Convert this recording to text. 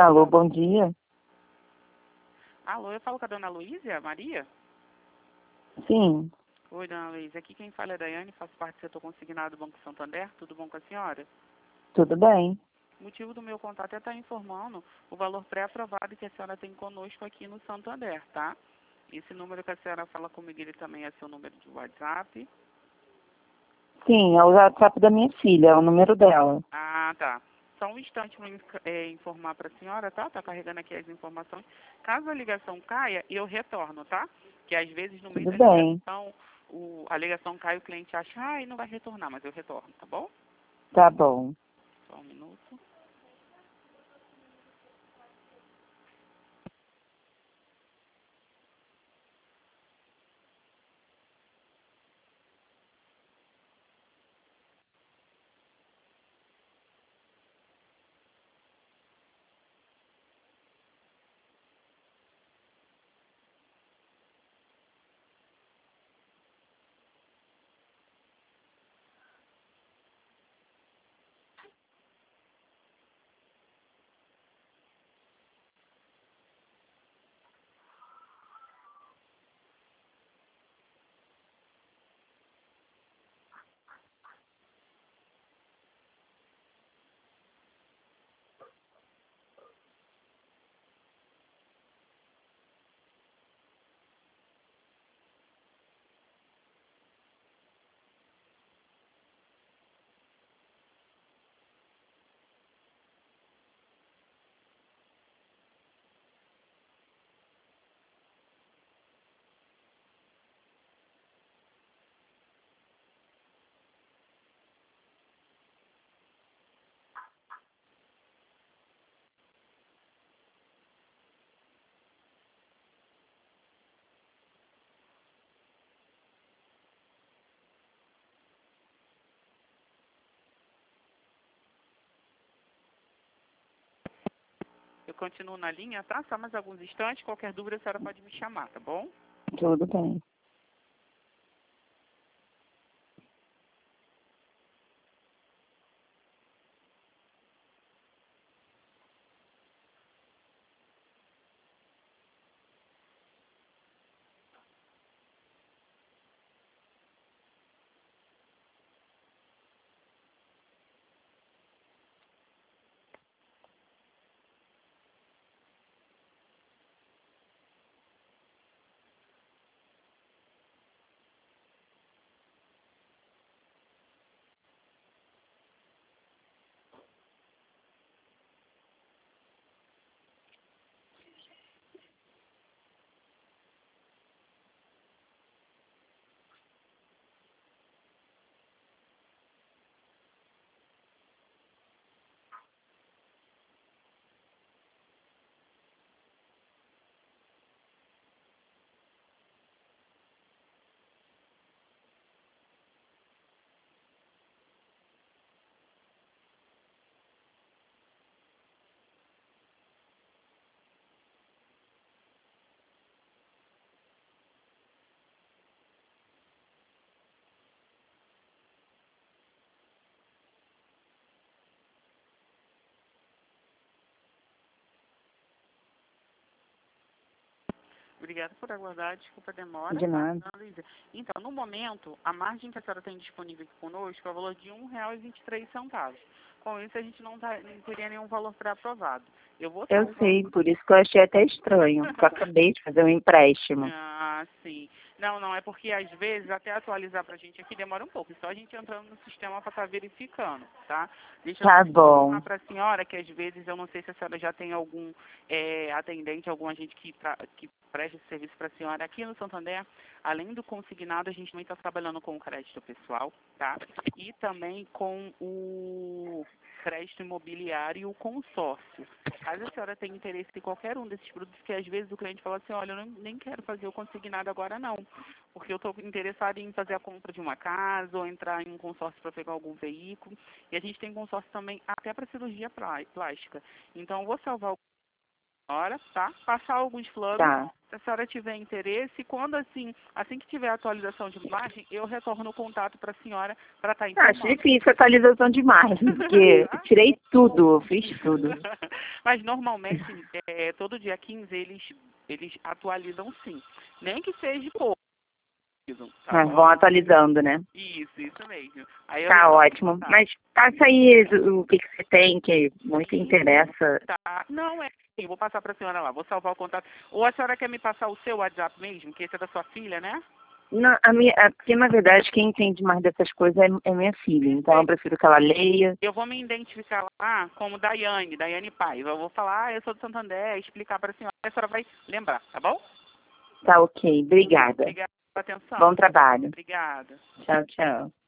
Alô, bom dia. Alô, eu falo com a dona Luísa Maria? Sim, Oi, dona Luísa. Aqui quem fala é a Daiane, faço parte do setor consignado do Banco Santander. Tudo bom com a senhora? tudo bem. O motivo do meu contato é estar informando o valor pré-aprovado que a senhora tem conosco aqui no Santander, tá? Esse número que a senhora fala comigo, ele também é seu número de WhatsApp? Sim, é o WhatsApp da minha filha, é o número dela. Ah, tá. Só um instante para informar para a senhora, tá? Tá carregando aqui as informações. Caso a ligação caia, eu retorno, tá? Que às vezes no meio Tudo da bem, ligação, a ligação cai, o cliente acha, e não vai retornar, mas eu retorno, tá bom? tá bom. Só um minuto. Eu continuo na linha, tá? Só mais alguns instantes. Qualquer dúvida, a senhora pode me chamar, tá bom? Tudo bem. Obrigada por aguardar. Desculpa a demora, De tá, nada. dona Luísa? Então, no momento, a margem que a senhora tem disponível aqui conosco é o valor de R$ 1,23. Com isso, a gente não teria nenhum valor pré-aprovado. Eu vou Eu salvar. sei, por isso que eu achei até estranho, porque eu acabei de fazer um empréstimo. Ah, sim. Não, não, é porque às vezes até atualizar pra gente aqui demora um pouco. É só a gente entrando no sistema para estar verificando, tá? Deixa eu Tá só bom. informar para a senhora que às vezes eu não sei se a senhora já tem algum atendente, algum agente que preste esse serviço para a senhora aqui no Santander. Além do consignado, a gente também está trabalhando com o crédito pessoal, tá? E também com o crédito imobiliário e o consórcio. Caso a senhora tenha interesse em qualquer um desses produtos, que às vezes o cliente fala assim, olha, eu nem quero fazer o consignado agora não, porque eu estou interessado em fazer a compra de uma casa ou entrar em um consórcio para pegar algum veículo. E a gente tem consórcio também até para cirurgia plástica. Então, eu vou salvar o senhora, tá? Passar alguns planos. Tá. Se a senhora tiver interesse, quando assim que tiver atualização de imagem, eu retorno o contato para a senhora para estar Acho informando. difícil a atualização de imagem, porque eu tirei tudo, eu fiz tudo. Mas normalmente, todo dia 15 eles atualizam sim. Nem que seja pouco, tá Mas bom? vão atualizando, né? Isso mesmo. Aí eu Tá retorno o ótimo. contato. Mas passa aí o que você tem, que muito interessa. Tá. Não, eu vou passar para a senhora lá, vou salvar o contato. Ou a senhora quer me passar o seu WhatsApp mesmo, que esse é da sua filha, né? Não, porque na verdade quem entende mais dessas coisas é minha filha, então eu prefiro que ela leia. Eu vou me identificar lá como Daiane Paiva. Eu vou falar, eu sou do Santander, explicar para a senhora vai lembrar, tá bom? Tá ok, obrigada. Obrigada pela atenção. Bom trabalho. Obrigada. Tchau, tchau.